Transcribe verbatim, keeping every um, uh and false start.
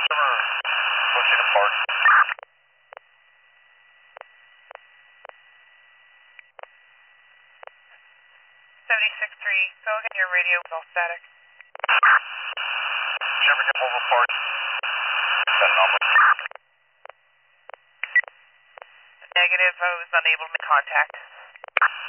Pushing apart. seventy-six three, go again, your radio is all static. Chevy Hippo report. Set number. Negative, I was unable to make contact.